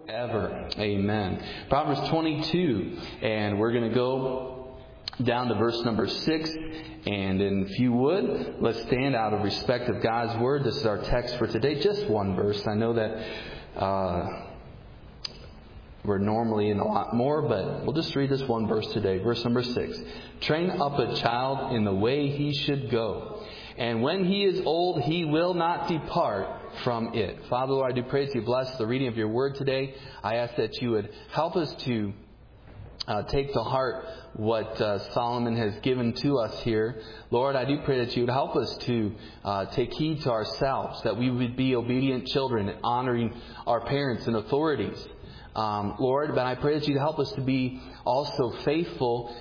Ever. Amen. Proverbs 22, and we're going to go down to verse number 6. And if you would, let's stand out of respect of God's Word. This is our text for today. Just one verse. I know that we're normally in a lot more, but we'll just read this one verse today. Verse number 6. Train up a child in the way he should go, and when he is old, he will not depart from it. Father, Lord, I do pray that you bless the reading of your word today. I ask that you would help us to take to heart what Solomon has given to us here. Lord, I do pray that you would help us to take heed to ourselves, that we would be obedient children, honoring our parents and authorities. Lord, but I pray that you'd help us to be also faithful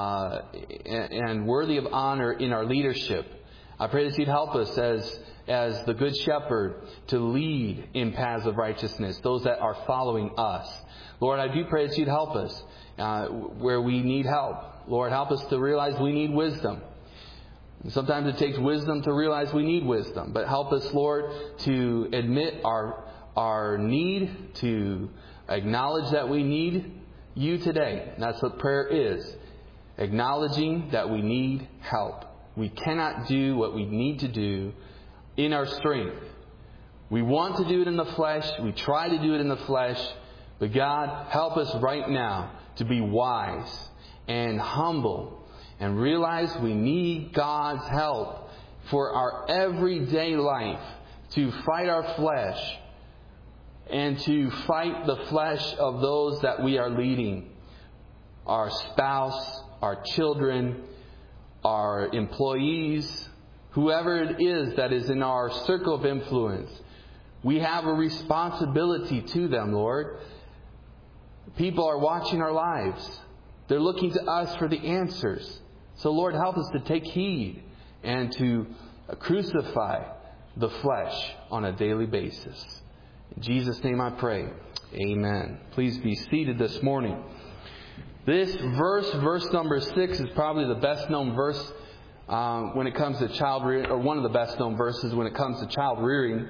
and worthy of honor in our leadership. I pray that you'd help us as the good shepherd to lead in paths of righteousness, those that are following us. Lord, I do pray that you'd help us where we need help. Lord, help us to realize we need wisdom. Sometimes it takes wisdom to realize we need wisdom. But help us, Lord, to admit our need, to acknowledge that we need you today. And that's what prayer is. Acknowledging that we need help. We cannot do what we need to do in our strength. We want to do it in the flesh. We try to do it in the flesh. But God, help us right now to be wise and humble and realize we need God's help for our everyday life, to fight our flesh and to fight the flesh of those that we are leading. Our spouse, our children, our employees, whoever it is that is in our circle of influence. We have a responsibility to them, Lord. People are watching our lives. They're looking to us for the answers. So, Lord, help us to take heed and to crucify the flesh on a daily basis. In Jesus' name I pray. Amen. Please be seated this morning. This verse number 6, is probably the best known verse when it comes to child rearing, or one of the best known verses when it comes to child rearing.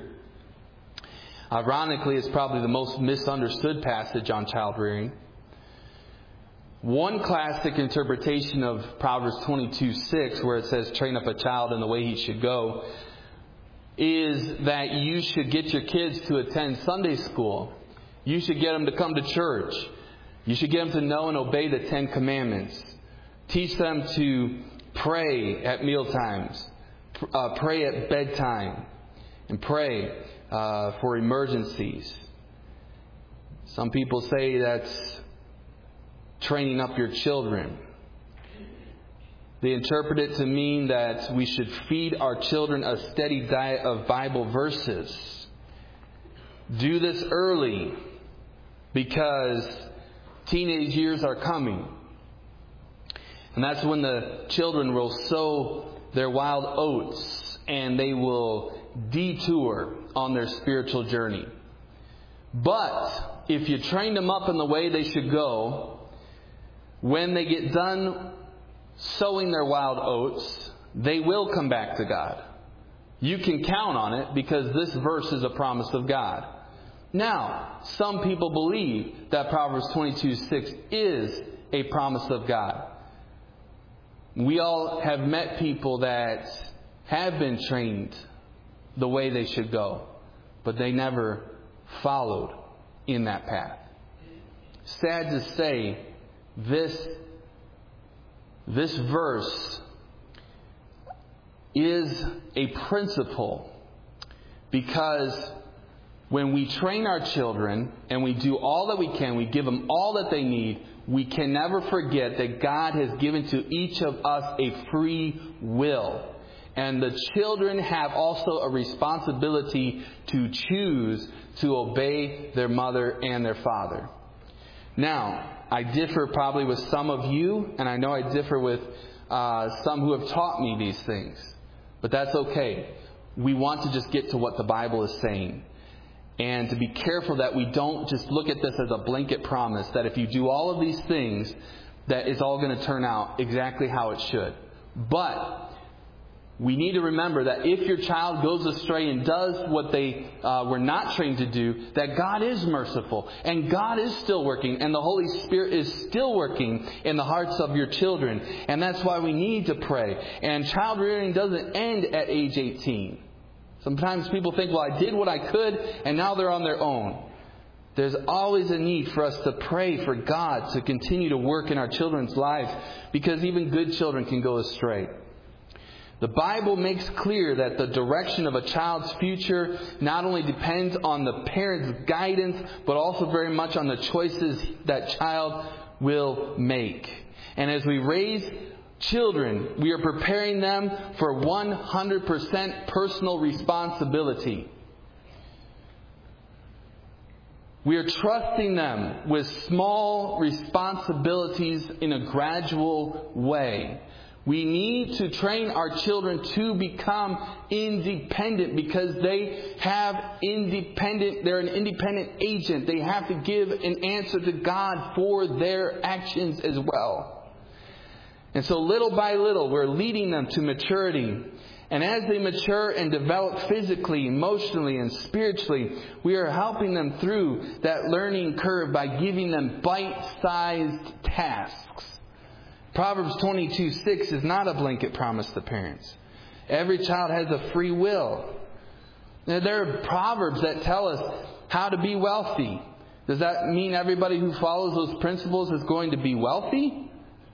Ironically, it's probably the most misunderstood passage on child rearing. One classic interpretation of Proverbs 22:6, where it says, train up a child in the way he should go, is that you should get your kids to attend Sunday school. You should get them to come to church. You should get them to know and obey the 10 Commandments. Teach them to pray at mealtimes, pray at bedtime, and pray for emergencies. Some people say that's training up your children. They interpret it to mean that we should feed our children a steady diet of Bible verses. Do this early because teenage years are coming. And that's when the children will sow their wild oats and they will detour on their spiritual journey. But if you train them up in the way they should go, when they get done sowing their wild oats, they will come back to God. You can count on it because this verse is a promise of God. Now, some people believe that Proverbs 22:6 is a promise of God. We all have met people that have been trained the way they should go, but they never followed in that path. Sad to say, this verse is a principle, because when we train our children and we do all that we can, we give them all that they need, we can never forget that God has given to each of us a free will. And the children have also a responsibility to choose to obey their mother and their father. Now, I differ probably with some of you, and I know I differ with some who have taught me these things. But that's okay. We want to just get to what the Bible is saying. And to be careful that we don't just look at this as a blanket promise that if you do all of these things, that it's all going to turn out exactly how it should. But We need to remember that if your child goes astray and does what they were not trained to do, that God is merciful and God is still working and the Holy Spirit is still working in the hearts of your children. And that's why we need to pray. And child rearing doesn't end at age 18. Sometimes people think, well, I did what I could and now they're on their own. There's always a need for us to pray for God to continue to work in our children's lives, because even good children can go astray. The Bible makes clear that the direction of a child's future not only depends on the parent's guidance, but also very much on the choices that child will make. And as we raise children, we are preparing them for 100% personal responsibility. We are trusting them with small responsibilities in a gradual way. We need to train our children to become independent, because they're an independent agent. They have to give an answer to God for their actions as well. And so little by little, we're leading them to maturity. And as they mature and develop physically, emotionally, and spiritually, we are helping them through that learning curve by giving them bite-sized tasks. Proverbs 22:6 is not a blanket promise to parents. Every child has a free will. Now, there are proverbs that tell us how to be wealthy. Does that mean everybody who follows those principles is going to be wealthy?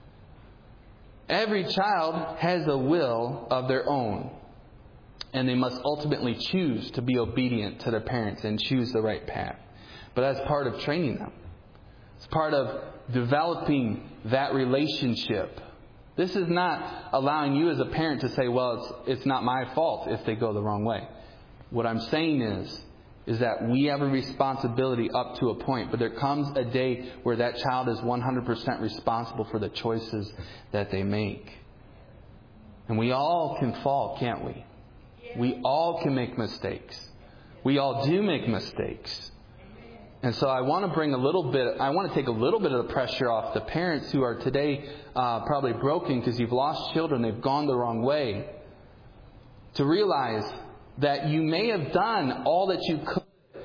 Every child has a will of their own, and they must ultimately choose to be obedient to their parents and choose the right path. But that's part of training them. It's part of developing that relationship. This is not allowing you as a parent to say, well, it's not my fault if they go the wrong way. What I'm saying is that we have a responsibility up to a point, but there comes a day where that child is 100% responsible for the choices that they make. And we all can fall, can't we? We all can make mistakes. We all do make mistakes. And so I want to take a little bit of the pressure off the parents who are today probably broken because you've lost children, they've gone the wrong way, to realize that you may have done all that you could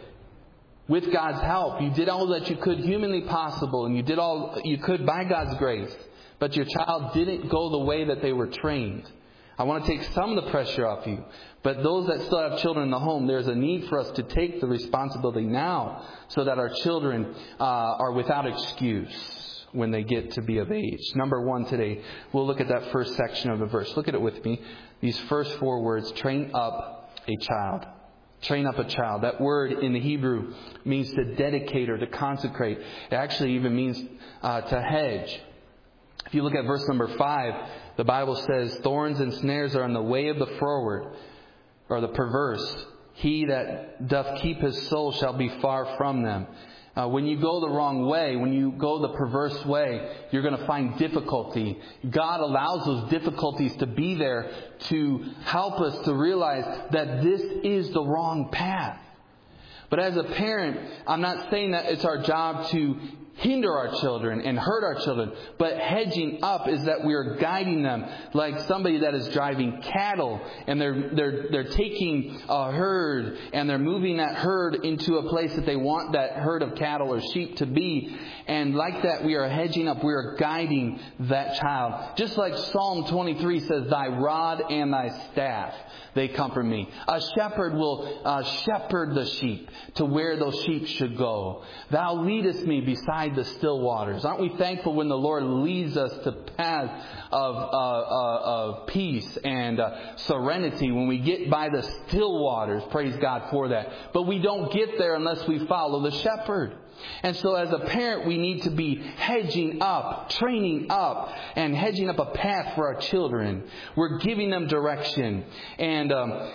with God's help. You did all that you could humanly possible, and you did all you could by God's grace. But your child didn't go the way that they were trained. I want to take some of the pressure off you. But those that still have children in the home, there's a need for us to take the responsibility now so that our children are without excuse when they get to be of age. Number one today, we'll look at that first section of the verse. Look at it with me. These first 4 words, train up a child. Train up a child. That word in the Hebrew means to dedicate or to consecrate. It actually even means to hedge. If you look at verse number 5, the Bible says, thorns and snares are in the way of the froward, or the perverse. He that doth keep his soul shall be far from them. When you go the wrong way, when you go the perverse way, you're going to find difficulty. God allows those difficulties to be there to help us to realize that this is the wrong path. But as a parent, I'm not saying that it's our job to hinder our children and hurt our children. But hedging up is that we are guiding them like somebody that is driving cattle, and they're taking a herd and they're moving that herd into a place that they want that herd of cattle or sheep to be. And like that, we are hedging up. We are guiding that child. Just like Psalm 23 says, thy rod and thy staff, they comfort me. A shepherd will shepherd the sheep to where those sheep should go. Thou leadest me beside the still waters. Aren't we thankful when the Lord leads us to paths of peace and serenity when we get by the still waters? Praise God for that. But we don't get there unless we follow the shepherd. And so as a parent, we need to be hedging up, training up, and hedging up a path for our children. We're giving them direction. And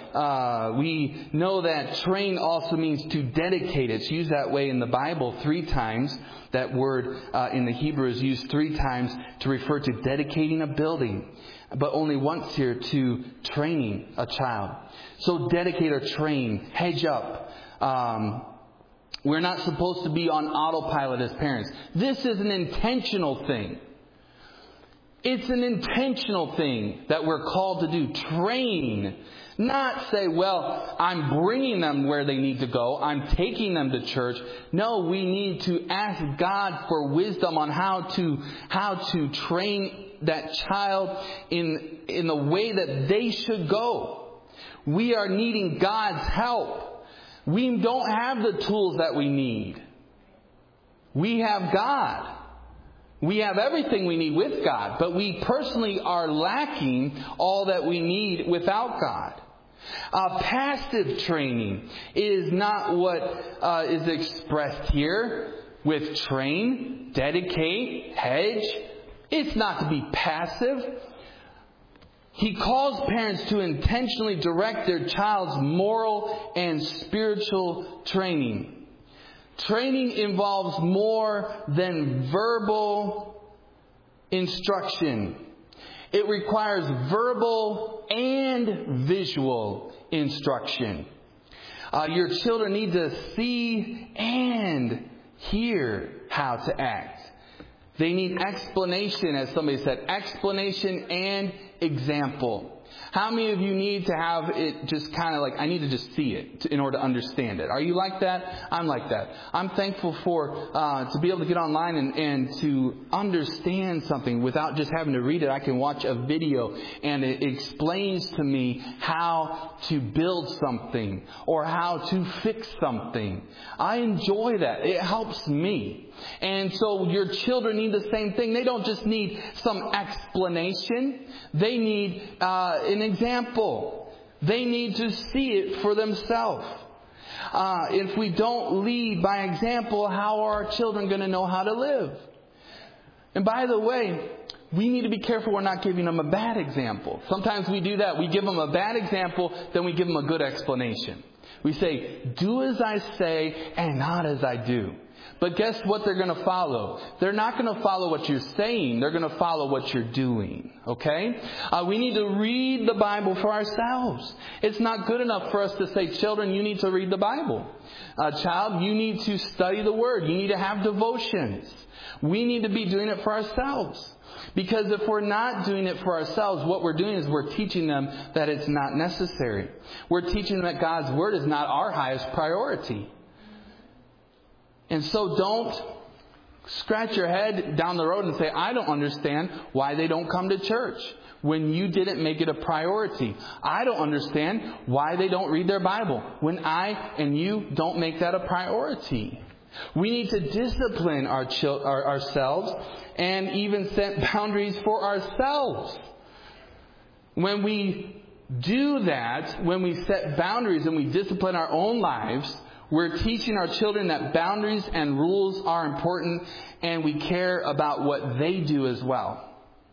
we know that train also means to dedicate. It's used that way in the Bible 3 times. That word in the Hebrew is used 3 times to refer to dedicating a building, but only once here to training a child. So dedicate or train, hedge up. We're not supposed to be on autopilot as parents. This is an intentional thing. It's an intentional thing that we're called to do. Train. Not say, well, I'm bringing them where they need to go. I'm taking them to church. No, we need to ask God for wisdom on how to train that child in the way that they should go. We are needing God's help. We don't have the tools that we need. We have God. We have everything we need with God, but we personally are lacking all that we need without God. Passive training is not what is expressed here with train, dedicate, hedge. It's not to be passive. He calls parents to intentionally direct their child's moral and spiritual training. Training involves more than verbal instruction. It requires verbal and visual instruction. Your children need to see and hear how to act. They need explanation, as somebody said, explanation and example. How many of you need to have it just kind of like, I need to just see it in order to understand it? Are you like that? I'm like that. I'm thankful for to be able to get online and to understand something without just having to read it. I can watch a video and it explains to me how to build something or how to fix something. I enjoy that. It helps me. And so your children need the same thing. They don't just need some explanation. They need an example. They need to see it for themselves. If we don't lead by example, how are our children going to know how to live? And by the way, we need to be careful we're not giving them a bad example. Sometimes we do that. We give them a bad example, then we give them a good explanation. We say, do as I say and not as I do. But guess what they're going to follow? They're not going to follow what you're saying. They're going to follow what you're doing. Okay? We need to read the Bible for ourselves. It's not good enough for us to say, children, you need to read the Bible. Child, you need to study the Word. You need to have devotions. We need to be doing it for ourselves. Because if we're not doing it for ourselves, what we're doing is we're teaching them that it's not necessary. We're teaching them that God's Word is not our highest priority. And so don't scratch your head down the road and say, I don't understand why they don't come to church when you didn't make it a priority. I don't understand why they don't read their Bible when I and you don't make that a priority. We need to discipline ourselves and even set boundaries for ourselves. When we do that, when we set boundaries and we discipline our own lives, we're teaching our children that boundaries and rules are important and we care about what they do as well.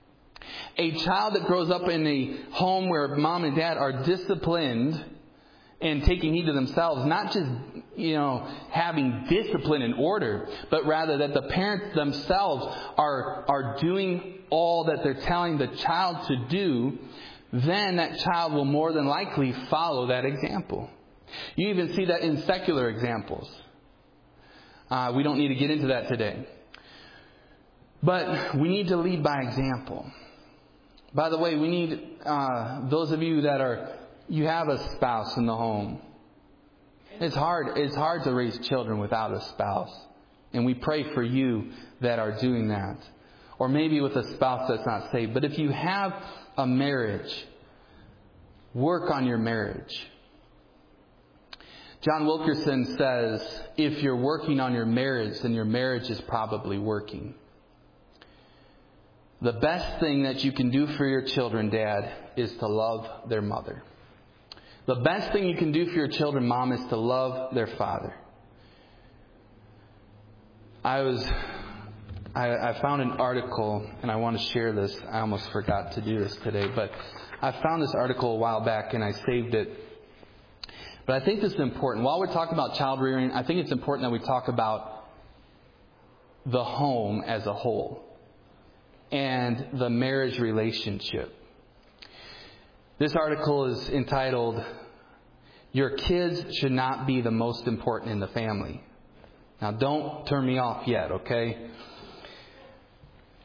A child that grows up in a home where mom and dad are disciplined and taking heed to themselves, not just, having discipline and order, but rather that the parents themselves are doing all that they're telling the child to do, then that child will more than likely follow that example. You even see that in secular examples. We don't need to get into that today. But we need to lead by example. By the way, we need those of you you have a spouse in the home. It's hard to raise children without a spouse. And we pray for you that are doing that. Or maybe with a spouse that's not saved. But if you have a marriage, work on your marriage. John Wilkerson says, if you're working on your marriage, then your marriage is probably working. The best thing that you can do for your children, Dad, is to love their mother. The best thing you can do for your children, Mom, is to love their father. I found an article, and I want to share this. I almost forgot to do this today, but I found this article a while back, and I saved it. But I think this is important. While we're talking about child rearing, I think it's important that we talk about the home as a whole and the marriage relationship. This article is entitled, "Your Kids Should Not Be the Most Important in the Family." Now, don't turn me off yet, okay?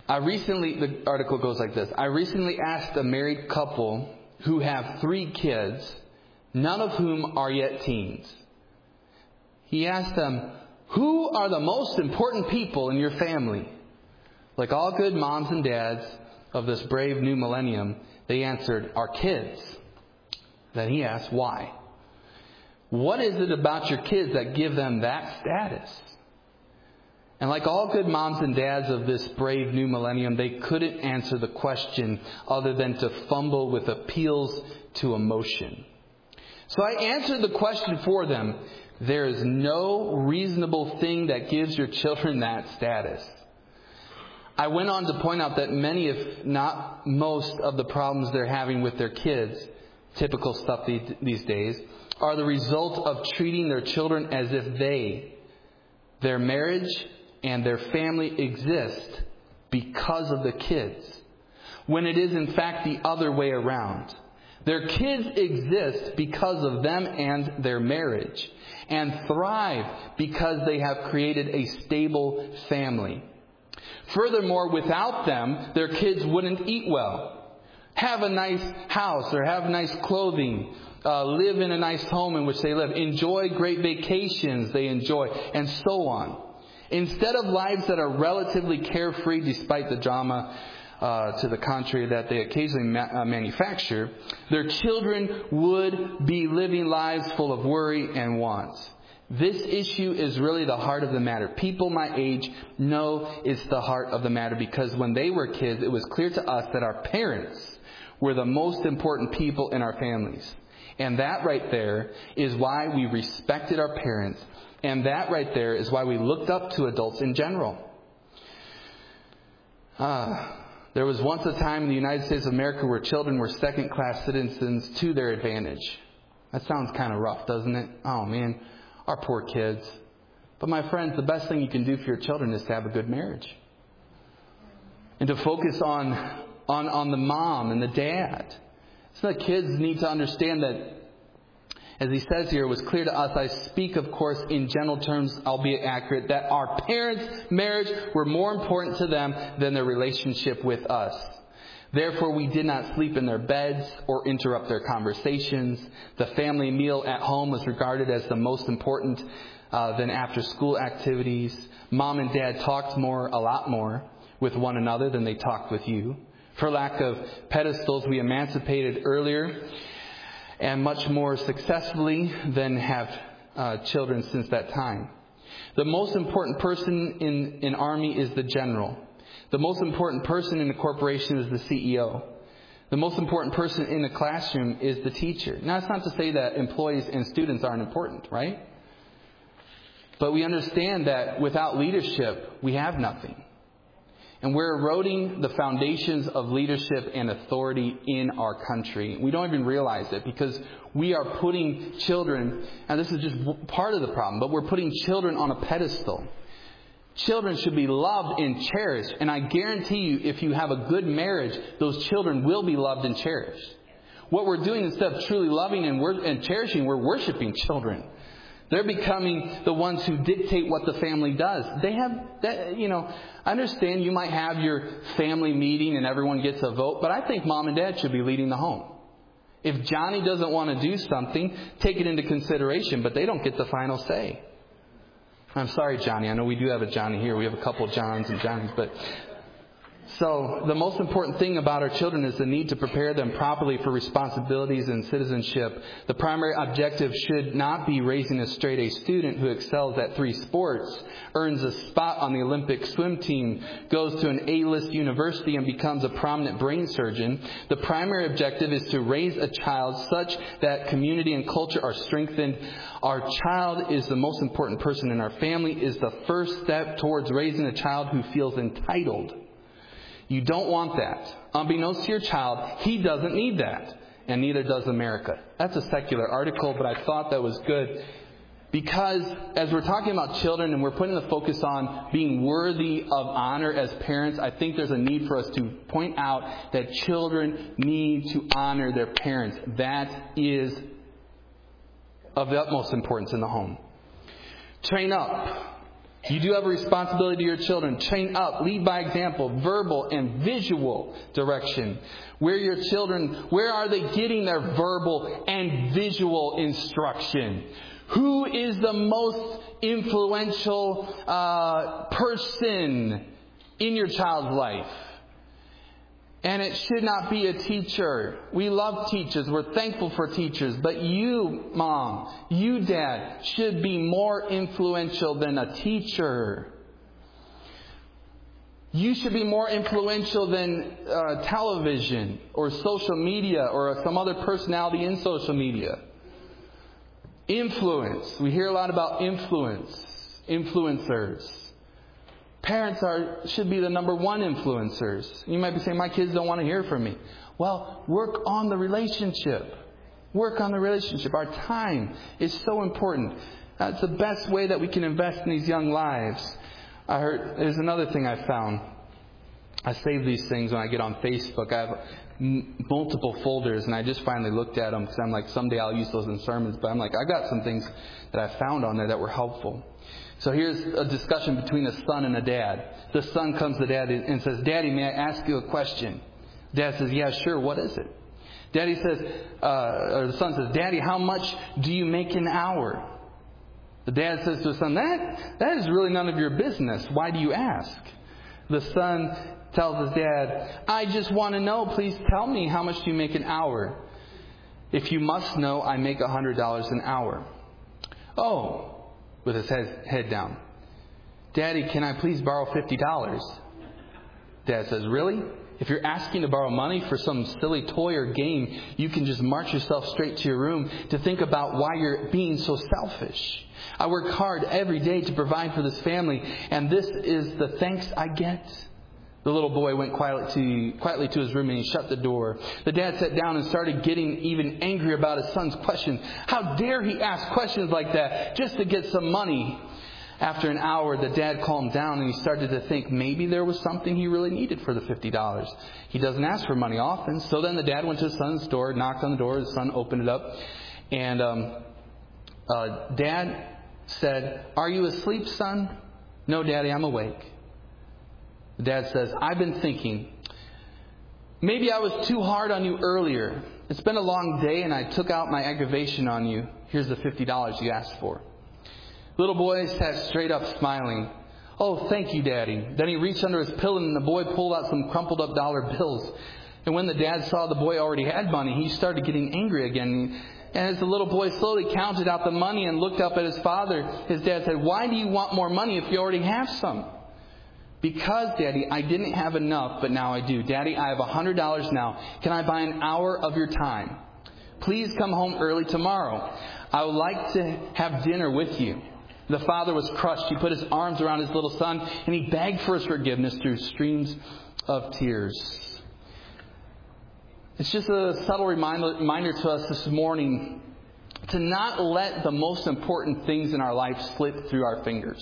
The article goes like this. I recently asked a married couple who have 3 kids, none of whom are yet teens. He asked them, who are the most important people in your family? Like all good moms and dads of this brave new millennium, they answered, our kids. Then he asked, why? What is it about your kids that give them that status? And like all good moms and dads of this brave new millennium, they couldn't answer the question other than to fumble with appeals to emotion. So I answered the question for them. There is no reasonable thing that gives your children that status. I went on to point out that many, if not most, of the problems they're having with their kids, typical stuff these days, are the result of treating their children as if their marriage and their family exist because of the kids, when it is in fact the other way around. Their kids exist because of them and their marriage, and thrive because they have created a stable family. Furthermore, without them, their kids wouldn't eat well, have a nice house or have nice clothing, live in a nice home in which they live, enjoy great vacations they enjoy, and so on. Instead of lives that are relatively carefree despite the drama to the contrary that they occasionally manufacture, their children would be living lives full of worry and wants. This issue is really the heart of the matter. People my age know it's the heart of the matter because when they were kids, it was clear to us that our parents were the most important people in our families. And that right there is why we respected our parents. And that right there is why we looked up to adults in general. There was once a time in the United States of America where children were second-class citizens to their advantage. That sounds kind of rough, doesn't it? Oh, man, our poor kids. But my friends, the best thing you can do for your children is to have a good marriage. And to focus on the mom and the dad. So the kids need to understand that, as he says here, it was clear to us, I speak, of course, in general terms, albeit accurate, that our parents' marriage were more important to them than their relationship with us. Therefore, we did not sleep in their beds or interrupt their conversations. The family meal at home was regarded as the most important than after-school activities. Mom and Dad talked a lot more with one another than they talked with you. For lack of pedestals, we emancipated earlier and much more successfully than have children since that time. The most important person in an army is the general. The most important person in a corporation is the CEO. The most important person in the classroom is the teacher. Now, it's not to say that employees and students aren't important, right? But we understand that without leadership, we have nothing. And we're eroding the foundations of leadership and authority in our country. We don't even realize it because we are putting children, and this is just part of the problem, but we're putting children on a pedestal. Children should be loved and cherished. And I guarantee you, if you have a good marriage, those children will be loved and cherished. What we're doing instead of truly loving and cherishing, we're worshiping children. They're becoming the ones who dictate what the family does. They have that, I understand you might have your family meeting and everyone gets a vote, but I think mom and dad should be leading the home. If Johnny doesn't want to do something, take it into consideration, but they don't get the final say. I'm sorry, Johnny. I know we do have a Johnny here. We have a couple Johns and Johnnies, but so the most important thing about our children is the need to prepare them properly for responsibilities and citizenship. The primary objective should not be raising a straight-A student who excels at 3 sports, earns a spot on the Olympic swim team, goes to an A-list university and becomes a prominent brain surgeon. The primary objective is to raise a child such that community and culture are strengthened. Our child is the most important person in our family, is the first step towards raising a child who feels entitled. You don't want that. Unbeknownst to your child, he doesn't need that. And neither does America. That's a secular article, but I thought that was good. Because as we're talking about children and we're putting the focus on being worthy of honor as parents, I think there's a need for us to point out that children need to honor their parents. That is of the utmost importance in the home. Train up. You do have a responsibility to your children. Train up, lead by example, verbal and visual direction. Where are they getting their verbal and visual instruction? Who is the most influential person in your child's life? And it should not be a teacher. We love teachers. We're thankful for teachers. But you, mom, you, dad, should be more influential than a teacher. You should be more influential than television or social media or some other personality in social media. Influence. We hear a lot about influencers. Parents should be the number one influencers. You might be saying, my kids don't want to hear from me. Well, work on the relationship. Work on the relationship. Our time is so important. That's the best way that we can invest in these young lives. There's another thing I found. I save these things when I get on Facebook. I have multiple folders, and I just finally looked at them because I'm like, someday I'll use those in sermons. But I'm like, I got some things that I found on there that were helpful. So here's a discussion between a son and a dad. The son comes to dad and says, Daddy, may I ask you a question? Dad says, yeah, sure. What is it? The son says, Daddy, how much do you make an hour? The dad says to his son, that is really none of your business. Why do you ask? The son tells his dad, I just want to know. Please tell me, how much do you make an hour? If you must know, I make $100 an hour. Oh. With his head down. Daddy, can I please borrow $50? Dad says, really? If you're asking to borrow money for some silly toy or game, you can just march yourself straight to your room to think about why you're being so selfish. I work hard every day to provide for this family, and this is the thanks I get. The little boy went quietly to his room and he shut the door. The dad sat down and started getting even angry about his son's questions. How dare he ask questions like that just to get some money? After an hour, the dad calmed down and he started to think maybe there was something he really needed for the $50. He doesn't ask for money often. So then the dad went to his son's door, knocked on the door. His son opened it up. And Dad said, are you asleep, son? No, Daddy, I'm awake. The dad says, I've been thinking, maybe I was too hard on you earlier. It's been a long day and I took out my aggravation on you. Here's the $50 you asked for. Little boy sat straight up smiling. Oh, thank you, Daddy. Then he reached under his pillow and the boy pulled out some crumpled up dollar bills. And when the dad saw the boy already had money, he started getting angry again. And as the little boy slowly counted out the money and looked up at his father, his dad said, why do you want more money if you already have some? Because, Daddy, I didn't have enough, but now I do. Daddy, I have $100 now. Can I buy an hour of your time? Please come home early tomorrow. I would like to have dinner with you. The father was crushed. He put his arms around his little son, and he begged for his forgiveness through streams of tears. It's just a subtle reminder to us this morning to not let the most important things in our life slip through our fingers.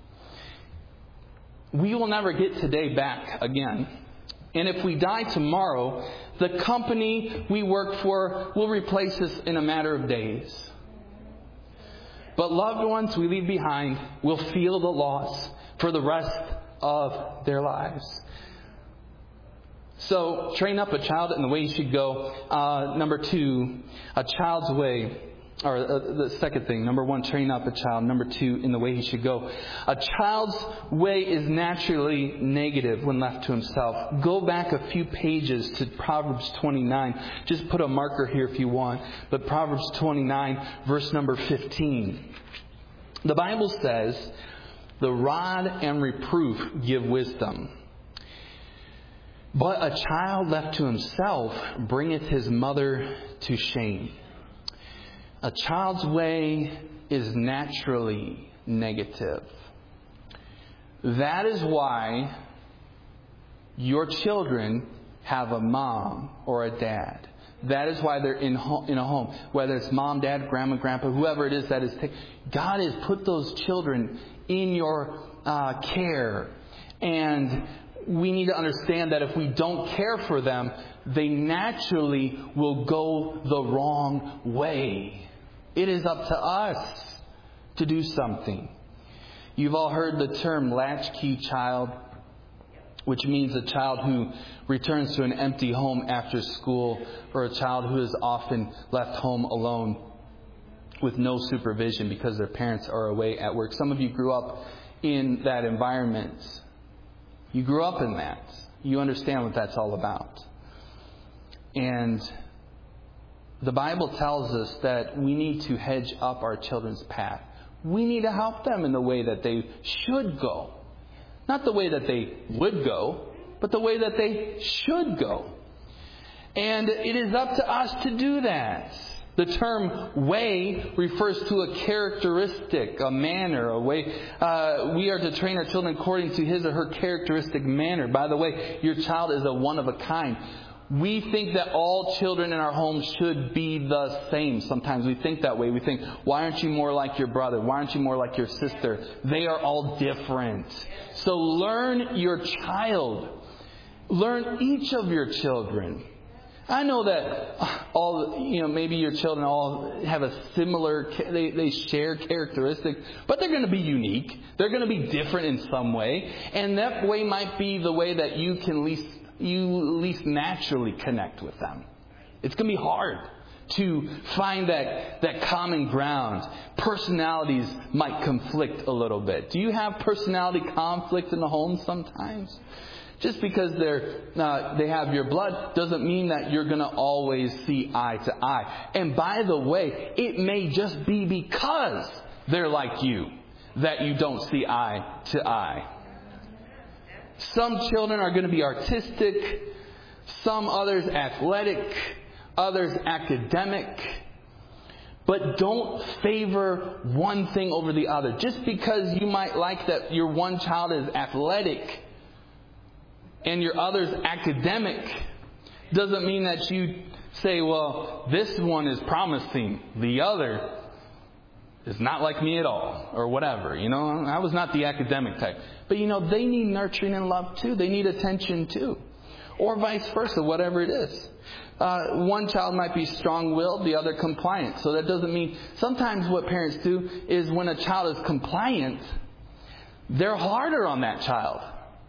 We will never get today back again. And if we die tomorrow, the company we work for will replace us in a matter of days. But loved ones we leave behind will feel the loss for the rest of their lives. So, train up a child in the way he should go. Number 2, a child's way. Or the second thing, number 1, train up a child. Number 2, in the way he should go. A child's way is naturally negative when left to himself. Go back a few pages to Proverbs 29. Just put a marker here if you want. But Proverbs 29, verse number 15. The Bible says, the rod and reproof give wisdom. But a child left to himself bringeth his mother to shame. A child's way is naturally negative. That is why your children have a mom or a dad. That is why they're in a home. Whether it's mom, dad, grandma, grandpa, whoever it is that is God has put those children in your care. And we need to understand that if we don't care for them, they naturally will go the wrong way. It is up to us to do something. You've all heard the term latchkey child, which means a child who returns to an empty home after school, or a child who is often left home alone with no supervision because their parents are away at work. Some of you grew up in that environment. You grew up in that. You understand what that's all about. And the Bible tells us that we need to hedge up our children's path. We need to help them in the way that they should go. Not the way that they would go, but the way that they should go. And it is up to us to do that. The term way refers to a characteristic, a manner, a way. We are to train our children according to his or her characteristic manner. By the way, your child is a one of a kind. We think that all children in our homes should be the same. Sometimes we think that way. We think, why aren't you more like your brother? Why aren't you more like your sister? They are all different. So learn your child. Learn each of your children. I know that maybe your children all have a similar, they share characteristics, but they're going to be unique. They're going to be different in some way. And that way might be the way that you can least naturally connect with them. It's going to be hard to find that common ground. Personalities might conflict a little bit. Do you have personality conflict in the home sometimes? Just because they have your blood doesn't mean that you're going to always see eye to eye. And by the way, it may just be because they're like you that you don't see eye to eye. Some children are going to be artistic, some others athletic, others academic. But don't favor one thing over the other. Just because you might like that your one child is athletic and your other's academic doesn't mean that you say, well, this one is promising, the other is not like me at all, or whatever. I was not the academic type. But they need nurturing and love too. They need attention too. Or vice versa, whatever it is. One child might be strong-willed, the other compliant. So that doesn't mean... Sometimes what parents do is when a child is compliant, they're harder on that child.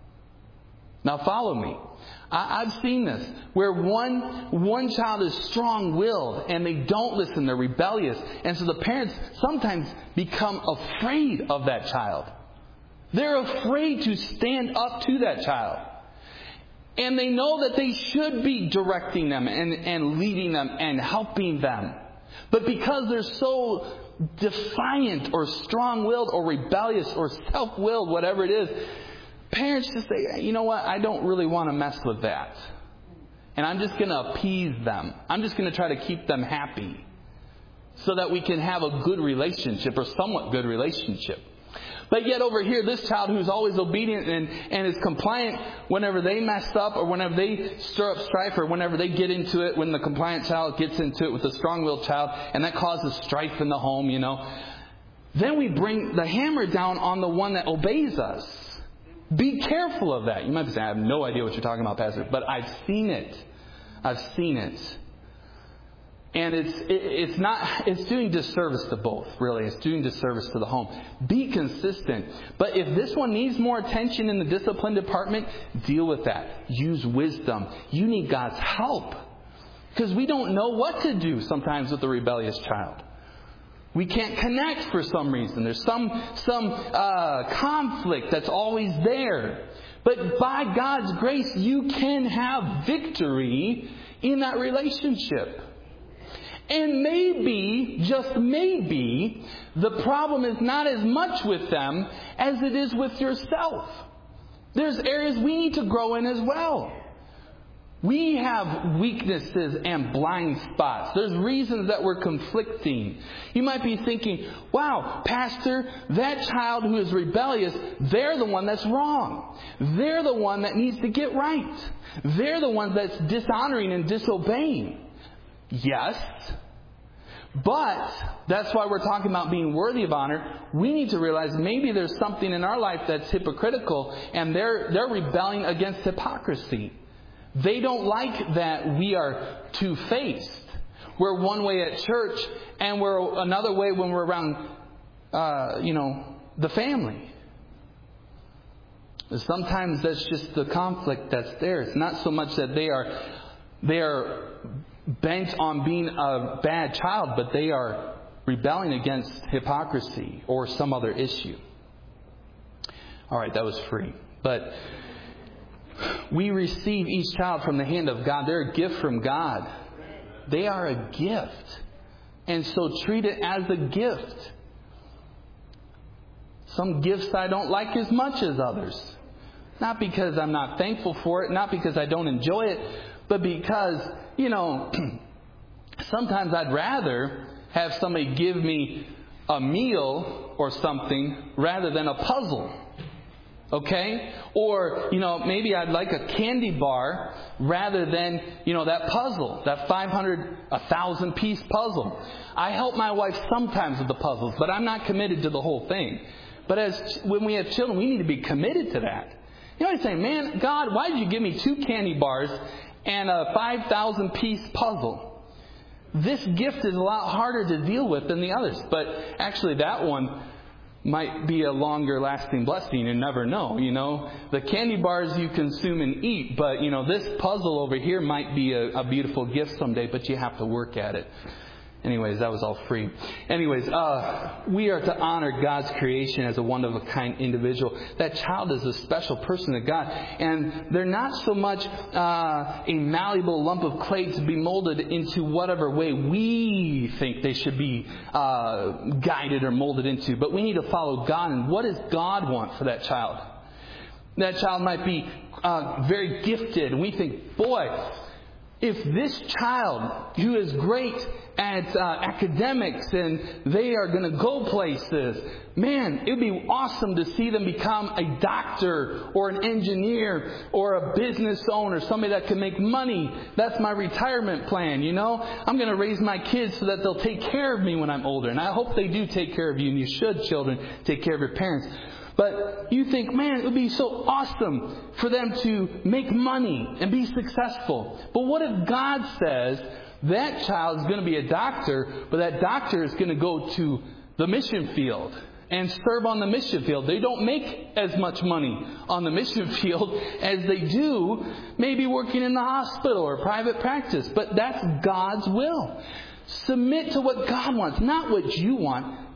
Now follow me. I've seen this, where one child is strong-willed and they don't listen, they're rebellious. And so the parents sometimes become afraid of that child. They're afraid to stand up to that child. And they know that they should be directing them and leading them and helping them. But because they're so defiant or strong-willed or rebellious or self-willed, whatever it is, parents just say, you know what, I don't really want to mess with that. And I'm just going to appease them. I'm just going to try to keep them happy so that we can have a good relationship or somewhat good relationship. But yet over here, this child who's always obedient and is compliant, whenever they mess up or whenever they stir up strife or whenever they get into it, when the compliant child gets into it with the strong-willed child and that causes strife in the home, then we bring the hammer down on the one that obeys us. Be careful of that. You might be saying, I have no idea what you're talking about, Pastor. But I've seen it. I've seen it. And it's doing disservice to both, really. It's doing disservice to the home. Be consistent. But if this one needs more attention in the discipline department, deal with that. Use wisdom. You need God's help. Because we don't know what to do sometimes with a rebellious child. We can't connect for some reason. There's some conflict that's always there. But by God's grace, you can have victory in that relationship. And maybe, just maybe, the problem is not as much with them as it is with yourself. There's areas we need to grow in as well. We have weaknesses and blind spots. There's reasons that we're conflicting. You might be thinking, wow, Pastor, that child who is rebellious, they're the one that's wrong. They're the one that needs to get right. They're the one that's dishonoring and disobeying. Yes, but that's why we're talking about being worthy of honor. We need to realize maybe there's something in our life that's hypocritical and they're rebelling against hypocrisy. They don't like that we are two-faced. We're one way at church and we're another way when we're around, the family. Sometimes that's just the conflict that's there. It's not so much that they are bent on being a bad child, but they are rebelling against hypocrisy or some other issue. All right, that was free. But we receive each child from the hand of God. They're a gift from God. They are a gift. And so treat it as a gift. Some gifts I don't like as much as others. Not because I'm not thankful for it, not because I don't enjoy it, but because, sometimes I'd rather have somebody give me a meal or something rather than a puzzle. Okay? Or, maybe I'd like a candy bar rather than, that puzzle, that 1,000 piece puzzle. I help my wife sometimes with the puzzles, but I'm not committed to the whole thing. But when we have children, we need to be committed to that. I'm saying, man, God, why did you give me 2 candy bars and a 5,000 piece puzzle? This gift is a lot harder to deal with than the others. But actually that one might be a longer lasting blessing. You never know, The candy bars you consume and eat, but, this puzzle over here might be a beautiful gift someday, but you have to work at it. Anyways, that was all free. Anyways, we are to honor God's creation as a one-of-a-kind individual. That child is a special person to God. And they're not so much a malleable lump of clay to be molded into whatever way we think they should be guided or molded into. But we need to follow God. And what does God want for that child? That child might be very gifted. And we think, boy, if this child who is great at academics and they are going to go places, man, it would be awesome to see them become a doctor or an engineer or a business owner, somebody that can make money. That's my retirement plan, I'm going to raise my kids so that they'll take care of me when I'm older. And I hope they do take care of you, and you should, children, take care of your parents. But you think, man, it would be so awesome for them to make money and be successful. But what if God says that child is going to be a doctor, but that doctor is going to go to the mission field and serve on the mission field? They don't make as much money on the mission field as they do maybe working in the hospital or private practice. But that's God's will. Submit to what God wants, not what you want.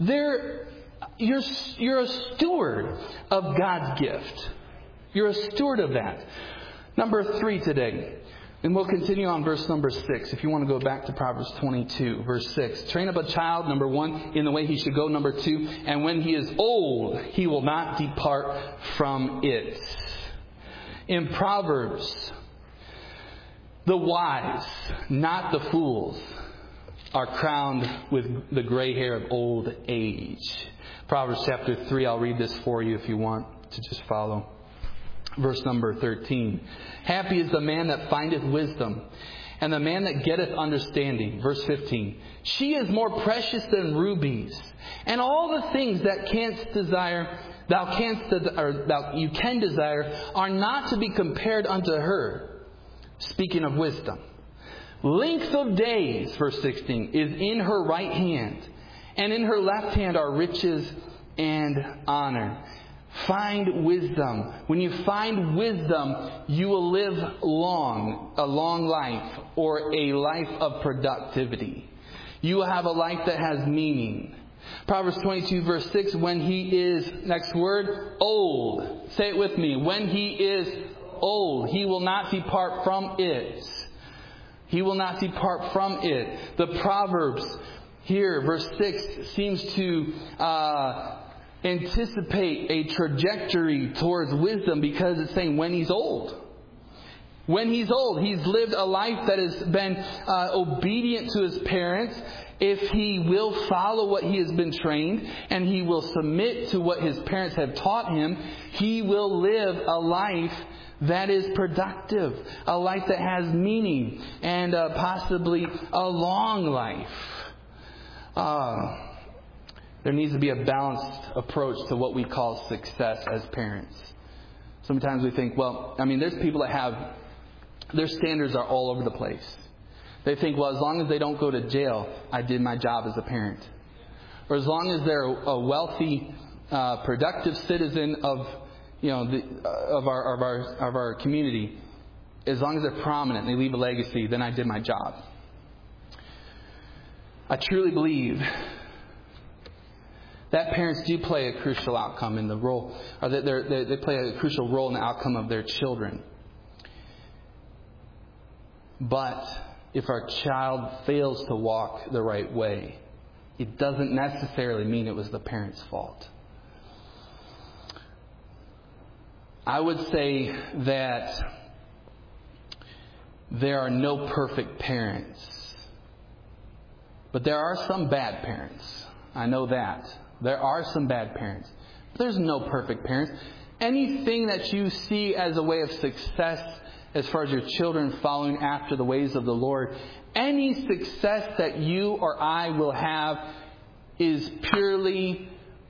You're a steward of God's gift. You're a steward of that. Number 3 today. And we'll continue on verse number 6. If you want to go back to Proverbs 22, verse 6. Train up a child, number 1, in the way he should go. Number 2, and when he is old, he will not depart from it. In Proverbs, the wise, not the fools, are crowned with the gray hair of old age. Proverbs chapter 3, I'll read this for you if you want to just follow. Verse number 13. Happy is the man that findeth wisdom, and the man that getteth understanding. Verse 15. She is more precious than rubies, and all the things that you can desire are not to be compared unto her. Speaking of wisdom. Length of days, verse 16, is in her right hand, and in her left hand are riches and honor. Find wisdom. When you find wisdom, you will live a long life, or a life of productivity. You will have a life that has meaning. Proverbs 22 verse 6, when he is, next word, old. Say it with me. When he is old, he will not depart from it. He will not depart from it. The Proverbs here, verse 6, seems to anticipate a trajectory towards wisdom, because it's saying when he's old. When he's old, he's lived a life that has been obedient to his parents. If he will follow what he has been trained, and he will submit to what his parents have taught him, he will live a life that is productive, a life that has meaning, and possibly a long life. There needs to be a balanced approach to what we call success as parents. Sometimes we think, there's people that have, their standards are all over the place. They think, as long as they don't go to jail, I did my job as a parent. Or as long as they're a wealthy, productive citizen of of our community, as long as they're prominent and they leave a legacy, then I did my job. I truly believe that parents do play a crucial outcome in the role, or that they play a crucial role in the outcome of their children. But if our child fails to walk the right way, it doesn't necessarily mean it was the parent's fault. I would say that there are no perfect parents. But there are some bad parents. I know that. There are some bad parents. But there's no perfect parents. Anything that you see as a way of success as far as your children following after the ways of the Lord, any success that you or I will have is purely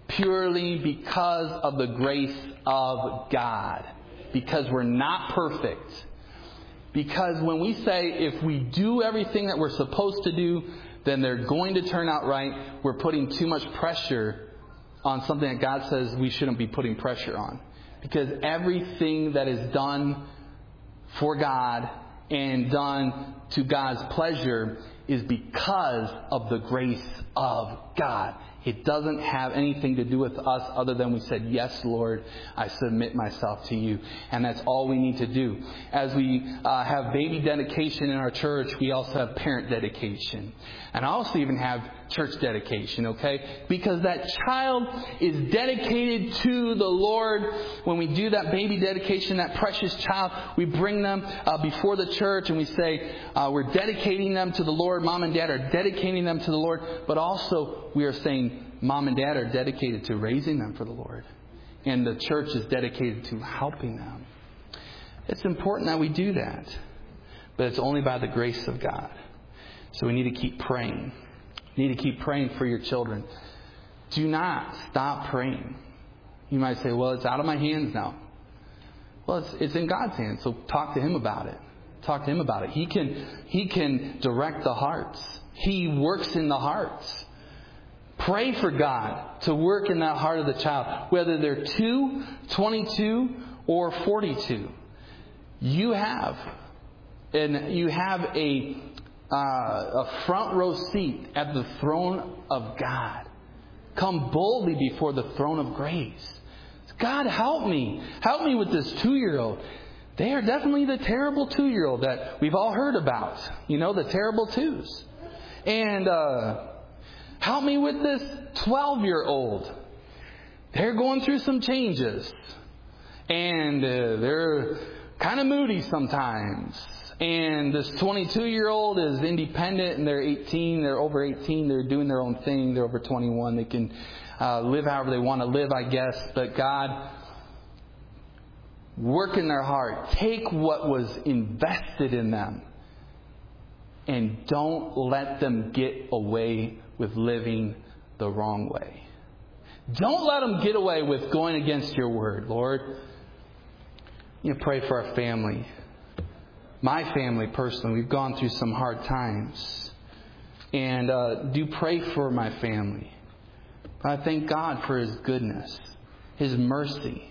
because of the grace of God. Because we're not perfect. Because when we say if we do everything that we're supposed to do, then they're going to turn out right, we're putting too much pressure on something that God says we shouldn't be putting pressure on. Because everything that is done for God and done to God's pleasure is because of the grace of God. It doesn't have anything to do with us other than we said, yes, Lord, I submit myself to you. And that's all we need to do. As we have baby dedication in our church, we also have parent dedication. And I also even have church dedication, okay? Because that child is dedicated to the Lord. When we do that baby dedication, that precious child, we bring them before the church and we say, we're dedicating them to the Lord. Mom and Dad are dedicating them to the Lord. But also we are saying, Mom and Dad are dedicated to raising them for the Lord. And the church is dedicated to helping them. It's important that we do that. But it's only by the grace of God. So we need to keep praying. You need to keep praying for your children. Do not stop praying. You might say, well, it's out of my hands now. Well, it's in God's hands. So talk to Him about it. Talk to Him about it. He can direct the hearts. He works in the hearts. Pray for God to work in that heart of the child. Whether they're 2, 22, or 42. You have a front row seat at the throne of God. Come boldly before the throne of grace. God, help me. Help me with this 2-year-old. They are definitely the terrible 2-year-old that we've all heard about. You know, the terrible 2s. And help me with this 12-year-old. They're going through some changes. And they're kind of moody sometimes. And this 22-year-old is independent and they're 18. They're over 18. They're doing their own thing. They're over 21. They can live however they want to live, I guess. But God, work in their heart. Take what was invested in them. And don't let them get away with living the wrong way. Don't let them get away with going against your word, Lord. You pray for our family. My family, personally, we've gone through some hard times. And do pray for my family. I thank God for His goodness, His mercy.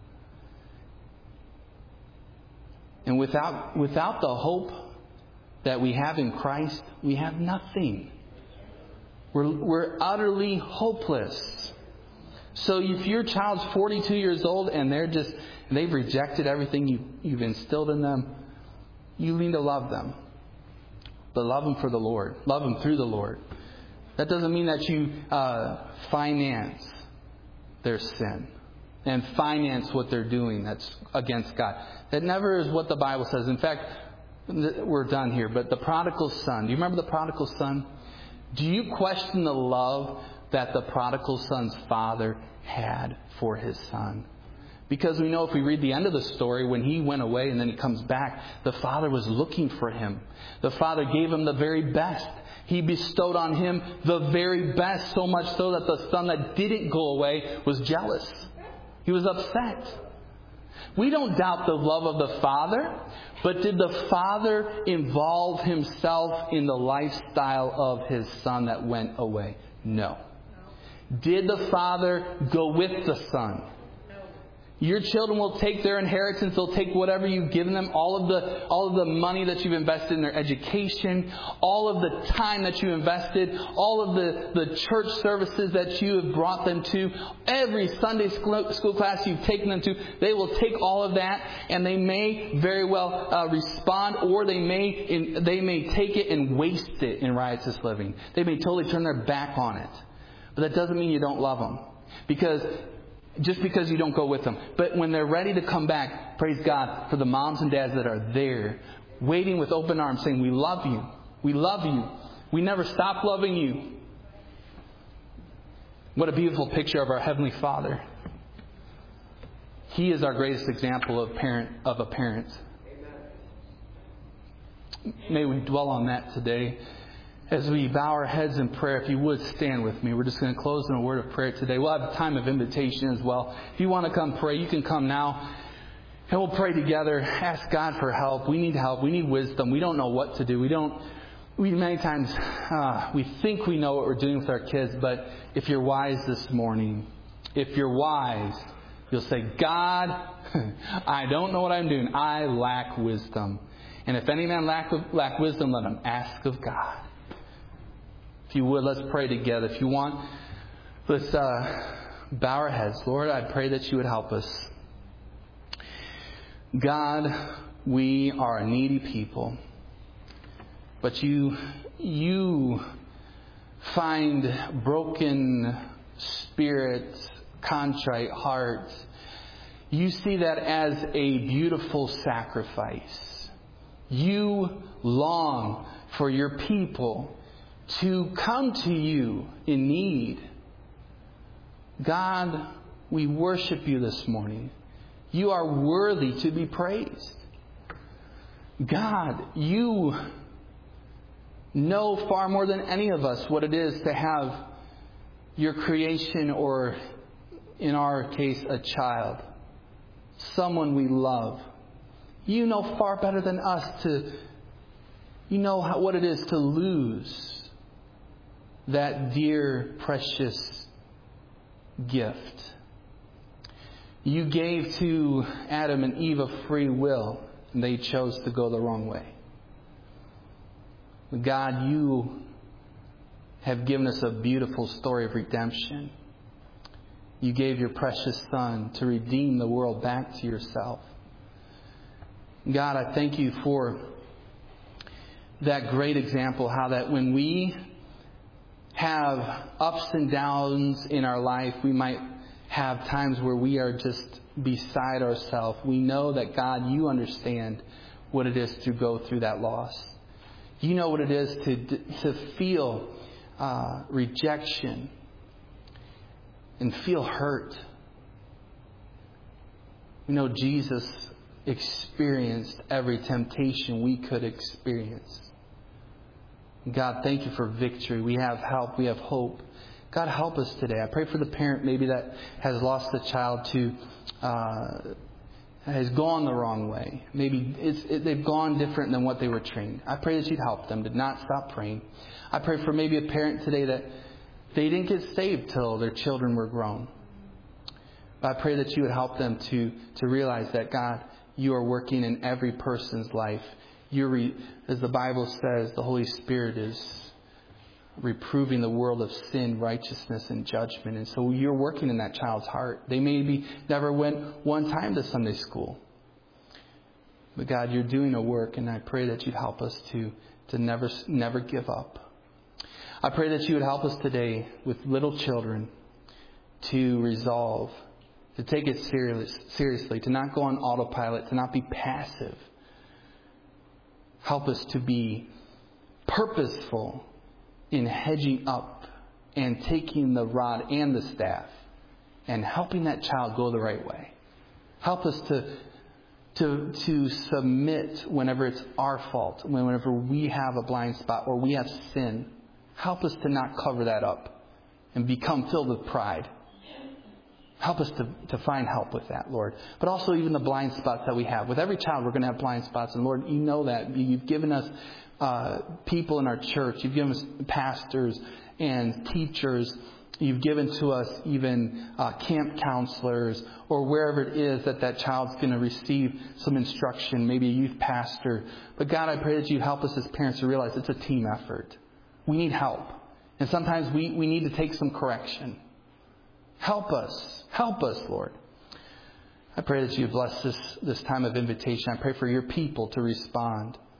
And without the hope that we have in Christ, we have nothing. We're utterly hopeless. So if your child's 42 years old and they've rejected everything you've instilled in them, you need to love them. But love them for the Lord. Love them through the Lord. That doesn't mean that you finance their sin and finance what they're doing that's against God. That never is what the Bible says. In fact, we're done here. But the prodigal son. Do you remember the prodigal son? Do you question the love that the prodigal son's father had for his son? Because we know if we read the end of the story, when he went away and then he comes back, the father was looking for him. The father gave him the very best. He bestowed on him the very best, so much so that the son that didn't go away was jealous. He was upset. We don't doubt the love of the father, but did the father involve himself in the lifestyle of his son that went away? No. Did the father go with the son? Your children will take their inheritance. They'll take whatever you've given them, all of the money that you've invested in their education, all of the time that you invested, all of the church services that you have brought them to, every Sunday school class you've taken them to. They will take all of that, and they may very well respond, or they may take it and waste it in riotous living. They may totally turn their back on it. But that doesn't mean you don't love them. Just because you don't go with them. But when they're ready to come back, praise God for the moms and dads that are there, waiting with open arms, saying, we love you. We love you. We never stop loving you. What a beautiful picture of our Heavenly Father. He is our greatest example of a parent. May we dwell on that today. As we bow our heads in prayer, if you would stand with me. We're just going to close in a word of prayer today. We'll have a time of invitation as well. If you want to come pray, you can come now. And we'll pray together. Ask God for help. We need help. We need wisdom. We don't know what to do. Many times we think we know what we're doing with our kids. But if you're wise this morning, you'll say, God, I don't know what I'm doing. I lack wisdom. And if any man lack wisdom, let him ask of God. If you would, let's pray together. If you want, let's bow our heads. Lord, I pray that you would help us. God, we are a needy people. But you find broken spirits, contrite hearts. You see that as a beautiful sacrifice. You long for your people to come to you in need. God, we worship you this morning. You are worthy to be praised. God, you know far more than any of us what it is to have your creation, or in our case, a child, someone we love. You know far better than us what it is to lose that dear, precious gift. You gave to Adam and Eve a free will, and they chose to go the wrong way. God, you have given us a beautiful story of redemption. You gave your precious Son to redeem the world back to yourself. God, I thank you for that great example, how that when we have ups and downs in our life, we might have times where we are just beside ourselves. We know that, God, you understand what it is to go through that loss. You know what it is to feel rejection and feel hurt. We know Jesus experienced every temptation we could experience. God, thank you for victory. We have help. We have hope. God, help us today. I pray for the parent maybe that has lost a child has gone the wrong way. Maybe they've gone different than what they were trained. I pray that you'd help them to not stop praying. I pray for maybe a parent today that they didn't get saved till their children were grown. But I pray that you would help them to realize that, God, you are working in every person's life. As the Bible says, the Holy Spirit is reproving the world of sin, righteousness, and judgment. And so you're working in that child's heart. They maybe never went one time to Sunday school. But God, you're doing a work, and I pray that you'd help us to never give up. I pray that you would help us today with little children to resolve, to take it seriously, to not go on autopilot, to not be passive. Help us to be purposeful in hedging up and taking the rod and the staff and helping that child go the right way. Help us to submit whenever it's our fault, whenever we have a blind spot or we have sin. Help us to not cover that up and become filled with pride. Help us to find help with that, Lord. But also even the blind spots that we have. With every child, we're going to have blind spots. And Lord, you know that. You've given us people in our church. You've given us pastors and teachers You've given to us even camp counselors or wherever it is that child's going to receive some instruction, maybe a youth pastor. But God, I pray that you help us as parents to realize it's a team effort. We need help. And sometimes we need to take some correction. Help us. Help us, Lord. I pray that you bless this time of invitation. I pray for your people to respond.